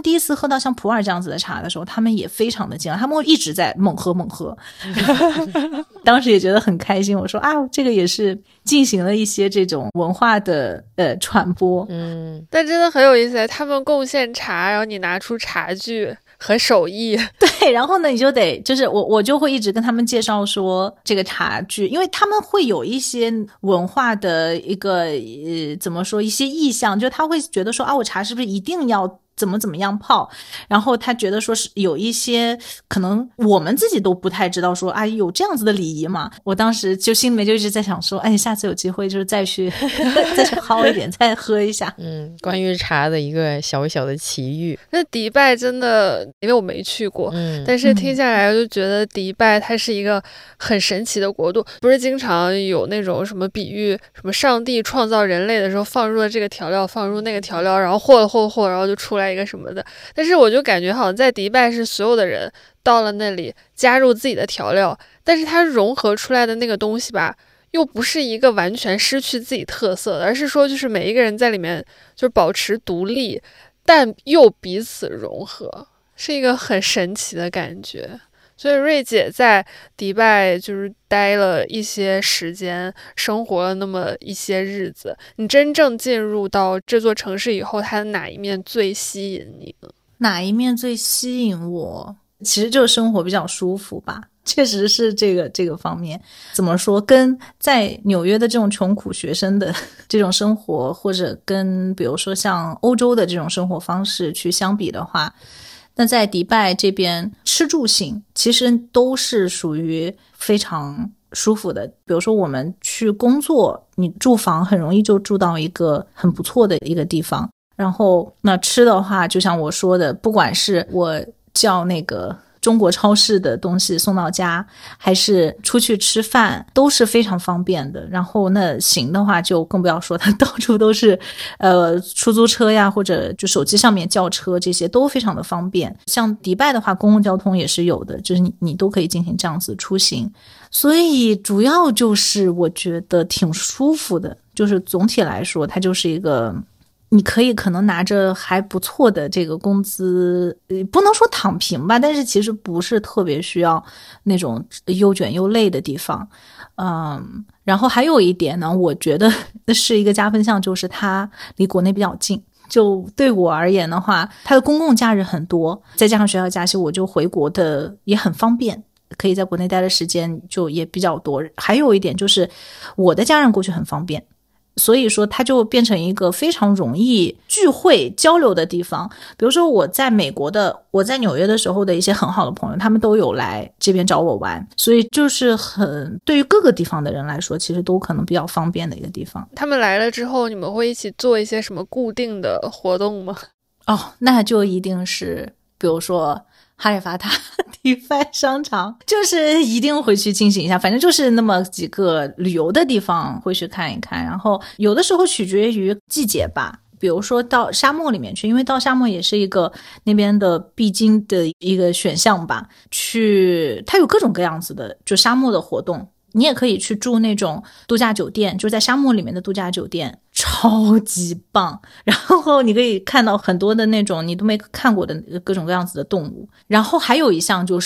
们第一次喝到像普洱这样子的茶的时候，他们也非常的惊讶，他们一直在猛喝猛喝当时也觉得很开心，我说啊，这个也是进行了一些这种文化的传播。 但真的很有意思，他们贡献茶，然后你拿出茶具和手艺。 对，然后呢，你就得就是我就会一直跟他们介绍说这个茶具，因为他们会有一些文化的一个怎么说一些意向，就他会觉得说啊，我茶是不是一定要怎么样泡，然后他觉得说是有一些可能我们自己都不太知道说啊有这样子的礼仪嘛。我当时就心里面就一直在想说，哎，下次有机会就是再去薅一点再喝一下。 关于茶的一个小小的奇遇。 那迪拜真的，因为我没去过，但是听下来就觉得迪拜它是一个很神奇的国度。不是经常有那种什么比喻，什么上帝创造人类的时候放入了这个调料，放入那个调料，然后和，然后就出来一个什么的。但是我就感觉好像在迪拜是所有的人到了那里加入自己的调料，但是它融合出来的那个东西吧，又不是一个完全失去自己特色的，而是说就是每一个人在里面就是保持独立，但又彼此融合，是一个很神奇的感觉。所以瑞姐在迪拜就是待了一些时间，生活了那么一些日子，你真正进入到这座城市以后，它的哪一面最吸引你呢？ 哪一面最吸引我？其实就是生活比较舒服吧，确实是这个方面。怎么说，跟在纽约的这种穷苦学生的这种生活，或者跟比如说像欧洲的这种生活方式去相比的话，那在迪拜这边吃住行其实都是属于非常舒服的。比如说我们去工作，你住房很容易就住到一个很不错的一个地方，然后那吃的话就像我说的，不管是我叫那个中国超市的东西送到家，还是出去吃饭，都是非常方便的。然后那行的话就更不要说，它到处都是出租车呀，或者就手机上面叫车，这些都非常的方便。像迪拜的话，公共交通也是有的，就是你都可以进行这样子出行。所以主要就是我觉得挺舒服的，就是总体来说它就是一个你可能拿着还不错的这个工资，不能说躺平吧，但是其实不是特别需要那种又卷又累的地方。然后还有一点呢，我觉得是一个加分项，就是它离国内比较近。就对我而言的话，它的公共假日很多，再加上学校假期，我就回国的也很方便，可以在国内待的时间就也比较多。还有一点就是我的家人过去很方便，所以说它就变成一个非常容易聚会交流的地方。比如说我在纽约的时候的一些很好的朋友，他们都有来这边找我玩，所以就是对于各个地方的人来说，其实都可能比较方便的一个地方。 他们来了之后，你们会一起做一些什么固定的活动吗？ 那就一定是比如说哈利法塔迪拜商场，就是一定会去进行一下，反正就是那么几个旅游的地方会去看一看。然后有的时候取决于季节吧，比如说到沙漠里面去，因为到沙漠也是一个那边的必经的一个选项吧，它有各种各样子的就沙漠的活动。你也可以去住那种度假酒店，就在沙漠里面的度假酒店，超级棒。然后你可以看到很多的那种你都没看过的各种各样子的动物。然后还有一项就是，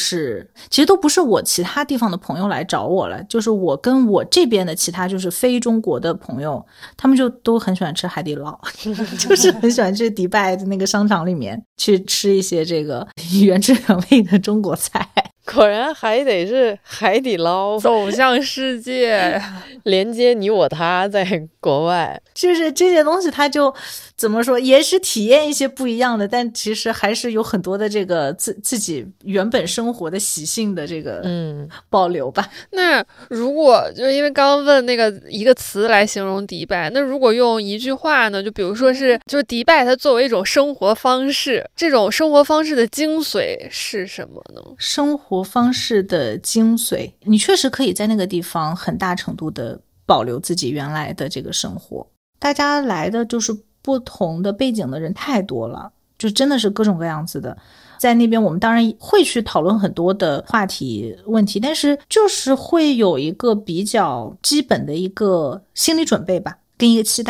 其实都不是我其他地方的朋友来找我了，就是我跟我这边的其他就是非中国的朋友，他们就都很喜欢吃海底捞就是很喜欢去迪拜的那个商场里面去吃一些这个原汁原味的中国菜。 果然还得是海底捞走向世界连接你我他在国外， 就是这些东西它就怎么说也是体验一些不一样的，但其实还是有很多的这个自己原本生活的习性的这个保留吧。 那如果就是因为刚刚问那个一个词来形容迪拜，那如果用一句话呢，就比如说就是迪拜它作为一种生活方式，这种生活方式的精髓是什么呢？ 生活方式的精髓，你确实可以在那个地方很大程度的保留自己原来的这个生活。大家来的就是不同的背景的人太多了，就真的是各种各样子的。在那边我们当然会去讨论很多的话题问题，但是就是会有一个比较基本的一个心理准备吧，跟一个期待，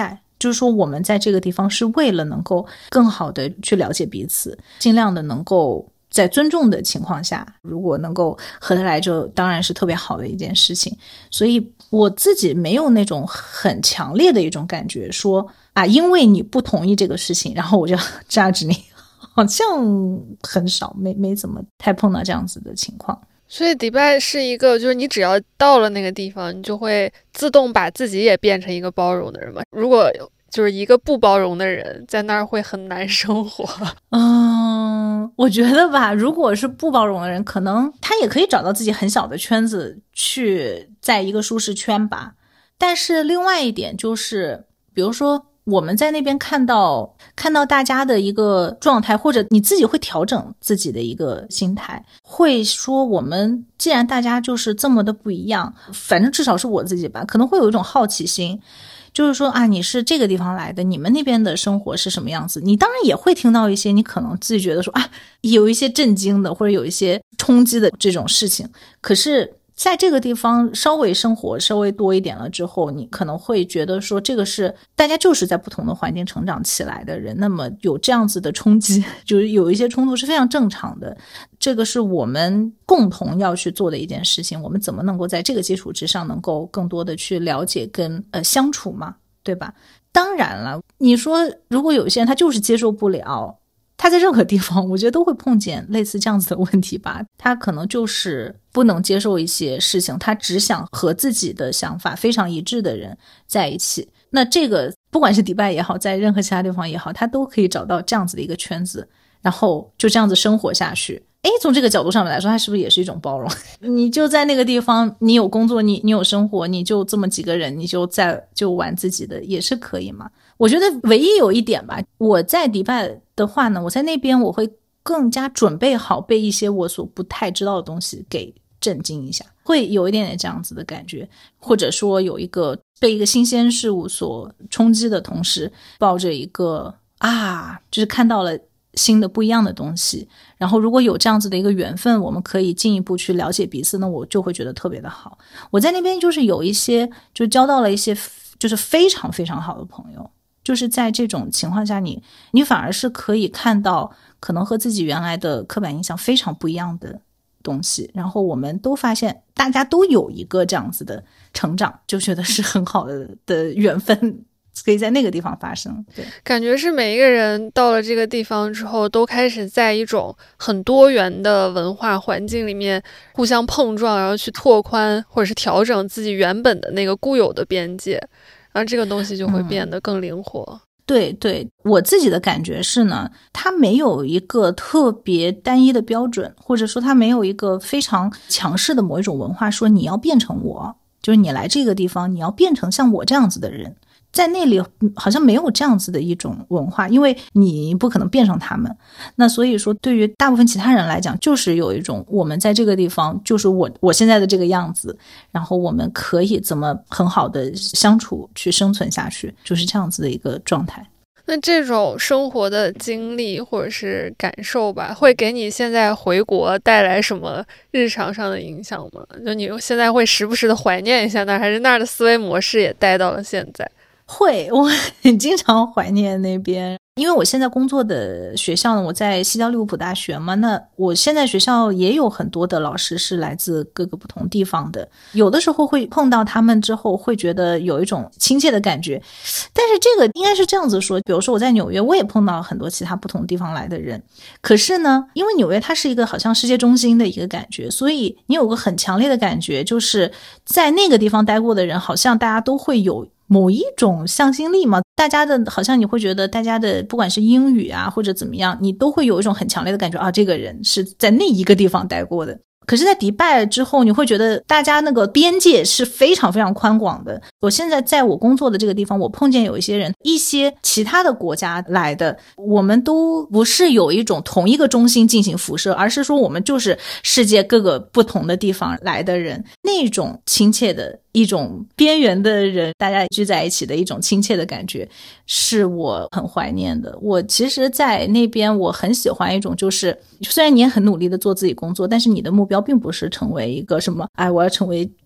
就是说我们在这个地方是为了能够更好的去了解彼此，尽量的能够在尊重的情况下，如果能够合得来，就当然是特别好的一件事情。所以我自己没有那种很强烈的一种感觉说啊，因为你不同意这个事情，然后我就judge你，好像很少，没怎么太碰到这样子的情况。 所以迪拜是一个，就是你只要到了那个地方，你就会自动把自己也变成一个包容的人嘛。如果就是一个不包容的人在那儿会很难生活。 我觉得吧，如果是不包容的人，可能他也可以找到自己很小的圈子去在一个舒适圈吧。但是另外一点就是，比如说我们在那边看到大家的一个状态，或者你自己会调整自己的一个心态，会说我们既然大家就是这么的不一样，反正至少是我自己吧，可能会有一种好奇心，就是说啊，你是这个地方来的，你们那边的生活是什么样子？你当然也会听到一些你可能自己觉得说啊，有一些震惊的或者有一些冲击的这种事情，可是在这个地方稍微生活稍微多一点了之后，你可能会觉得说这个是大家就是在不同的环境成长起来的人，那么有这样子的冲击，就是有一些冲突是非常正常的，这个是我们共同要去做的一件事情。我们怎么能够在这个基础之上能够更多的去了解跟相处嘛，对吧？当然了，你说如果有些人他就是接受不了，他在任何地方我觉得都会碰见类似这样子的问题吧，他可能就是不能接受一些事情，他只想和自己的想法非常一致的人在一起，那这个不管是迪拜也好，在任何其他地方也好，他都可以找到这样子的一个圈子，然后就这样子生活下去。从这个角度上面来说，它是不是也是一种包容？你就在那个地方，你有工作，你有生活，你就这么几个人，你就玩自己的也是可以嘛。我觉得唯一有一点吧，我在迪拜的话呢，我在那边我会更加准备好被一些我所不太知道的东西给震惊一下，会有一点点这样子的感觉，或者说有一个被一个新鲜事物所冲击的同时，抱着一个就是看到了新的不一样的东西，然后如果有这样子的一个缘分，我们可以进一步去了解彼此，那我就会觉得特别的好。我在那边就是有一些就交到了一些就是非常非常好的朋友，就是在这种情况下你反而是可以看到可能和自己原来的刻板印象非常不一样的东西，然后我们都发现大家都有一个这样子的成长，就觉得是很好的缘分可以在那个地方发生。对， 感觉是每一个人到了这个地方之后，都开始在一种很多元的文化环境里面互相碰撞，然后去拓宽或者是调整自己原本的那个固有的边界，然后这个东西就会变得更灵活。 对，我自己的感觉是呢，它没有一个特别单一的标准，或者说它没有一个非常强势的某一种文化说你要变成我，就是你来这个地方你要变成像我这样子的人，在那里好像没有这样子的一种文化，因为你不可能变成他们。那所以说对于大部分其他人来讲，就是有一种我们在这个地方就是我现在的这个样子，然后我们可以怎么很好的相处去生存下去，就是这样子的一个状态。 那这种生活的经历或者是感受吧，会给你现在回国带来什么日常上的影响吗？就你现在会时不时的怀念一下那儿，还是那儿的思维模式也带到了现在？ 会，我很经常怀念那边，因为我现在工作的学校呢，我在西交利物浦大学嘛，那我现在学校也有很多的老师是来自各个不同地方的，有的时候会碰到他们之后会觉得有一种亲切的感觉，但是这个应该是这样子说，比如说我在纽约，我也碰到很多其他不同地方来的人，可是呢，因为纽约它是一个好像世界中心的一个感觉，所以你有个很强烈的感觉，就是在那个地方待过的人，好像大家都会有某一种向心力嘛，大家的好像你会觉得大家的不管是英语啊或者怎么样，你都会有一种很强烈的感觉这个人是在那一个地方待过的。可是在迪拜之后，你会觉得大家那个边界是非常非常宽广的。我现在在我工作的这个地方，我碰见有一些人，一些其他的国家来的，我们都不是有一种同一个中心进行辐射，而是说我们就是世界各个不同的地方来的人，那种亲切的一种边缘的人大家聚在一起的一种亲切的感觉，是我很怀念的。我其实在那边我很喜欢一种，就是虽然你也很努力的做自己工作，但是你的目标并不是成为一个什么我要成为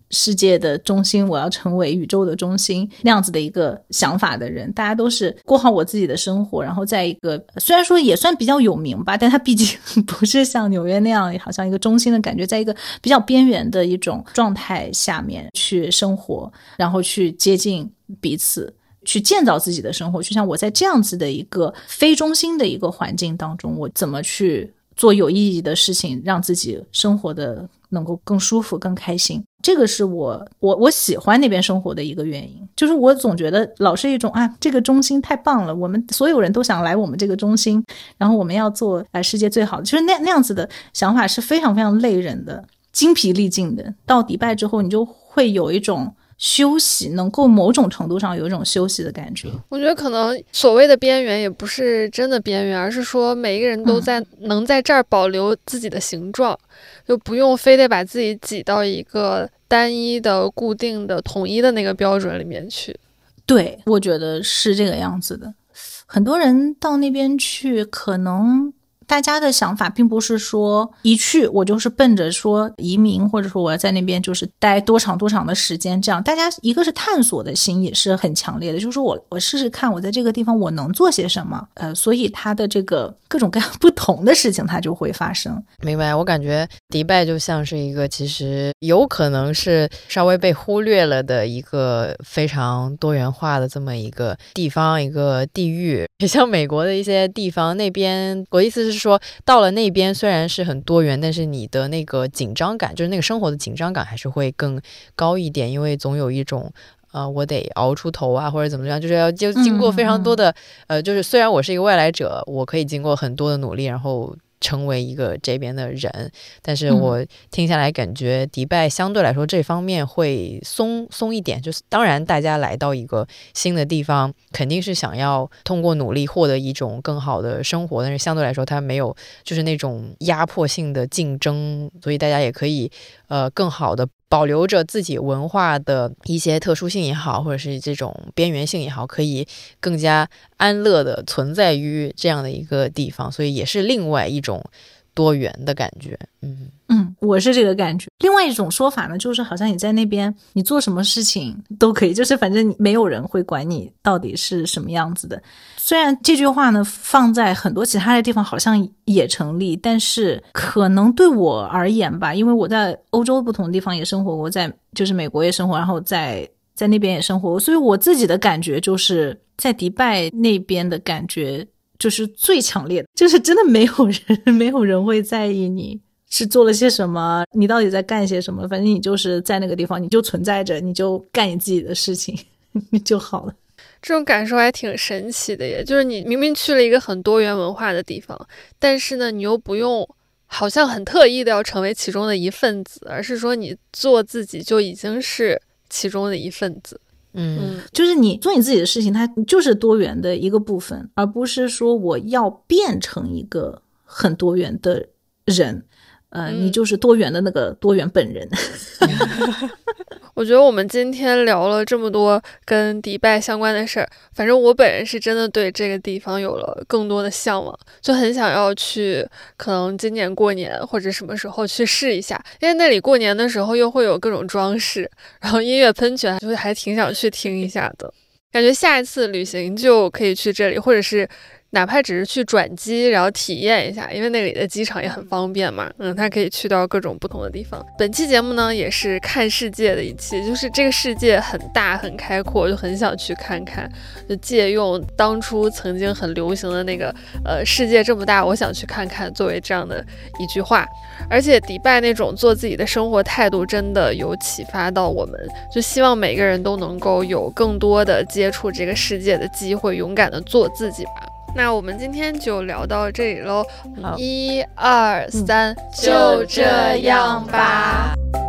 世界的中心，我要成为宇宙的中心那样子的一个想法的人。大家都是过好我自己的生活，然后在一个虽然说也算比较有名吧，但它毕竟不是像纽约那样好像一个中心的感觉，在一个比较边缘的一种状态下面去生活，然后去接近彼此，去建造自己的生活。就像我在这样子的一个非中心的一个环境当中，我怎么去做有意义的事情，让自己生活的能够更舒服更开心。这个是我喜欢那边生活的一个原因。就是我总觉得老是一种这个中心太棒了，我们所有人都想来我们这个中心，然后我们要做世界最好的，就是那样子的想法是非常非常累人的，精疲力尽的。到迪拜之后你就会有一种休息，能够某种程度上有一种休息的感觉。 我觉得可能所谓的边缘也不是真的边缘，而是说每一个人都能在这儿保留自己的形状，就不用非得把自己挤到一个单一的固定的统一的那个标准里面去。 对，我觉得是这个样子的。很多人到那边去，可能大家的想法并不是说一去我就是奔着说移民，或者说我要在那边就是待多长多长的时间，这样大家一个是探索的心也是很强烈的，就是说我试试看我在这个地方我能做些什么，所以他的这个各种各样不同的事情它就会发生。 明白，我感觉迪拜就像是一个其实有可能是稍微被忽略了的一个非常多元化的这么一个地方，一个地域。也像美国的一些地方，那边我的意思是说到了那边虽然是很多元，但是你的那个紧张感，就是那个生活的紧张感还是会更高一点，因为总有一种我得熬出头啊，或者怎么样，就是要就经过非常多的就是虽然我是一个外来者，我可以经过很多的努力，然后成为一个这边的人，但是我听下来感觉迪拜相对来说这方面会松一点。就是当然大家来到一个新的地方肯定是想要通过努力获得一种更好的生活，但是相对来说它没有就是那种压迫性的竞争，所以大家也可以更好的保留着自己文化的一些特殊性也好，或者是这种边缘性也好，可以更加安乐的存在于这样的一个地方，所以也是另外一种多元的感觉。 我是这个感觉。另外一种说法呢，就是好像你在那边你做什么事情都可以，就是反正没有人会管你到底是什么样子的。虽然这句话呢放在很多其他的地方好像也成立，但是可能对我而言吧，因为我在欧洲不同的地方也生活过，在就是美国也生活，然后在那边也生活过，所以我自己的感觉就是在迪拜那边的感觉就是最强烈的，就是真的没有人会在意你是做了些什么，你到底在干些什么，反正你就是在那个地方，你就存在着，你就干你自己的事情就好了。 这种感受还挺神奇的耶，就是你明明去了一个很多元文化的地方，但是呢你又不用好像很特意的要成为其中的一份子，而是说你做自己就已经是其中的一份子。 就是你做你自己的事情，它就是多元的一个部分，而不是说我要变成一个很多元的人。你就是多元的那个多元本人。 我觉得我们今天聊了这么多跟迪拜相关的事儿，反正我本人是真的对这个地方有了更多的向往，就很想要去，可能今年过年或者什么时候去试一下，因为那里过年的时候又会有各种装饰，然后音乐喷泉，就还挺想去听一下的。感觉下一次旅行就可以去这里，或者是哪怕只是去转机，然后体验一下，因为那里的机场也很方便嘛。它可以去到各种不同的地方。本期节目呢，也是看世界的一期，就是这个世界很大很开阔，就很想去看看，就借用当初曾经很流行的那个世界这么大，我想去看看作为这样的一句话。而且迪拜那种做自己的生活态度真的有启发到我们，就希望每个人都能够有更多的接触这个世界的机会，勇敢的做自己吧。那我们今天就聊到这里喽，1、2、3，就这样吧。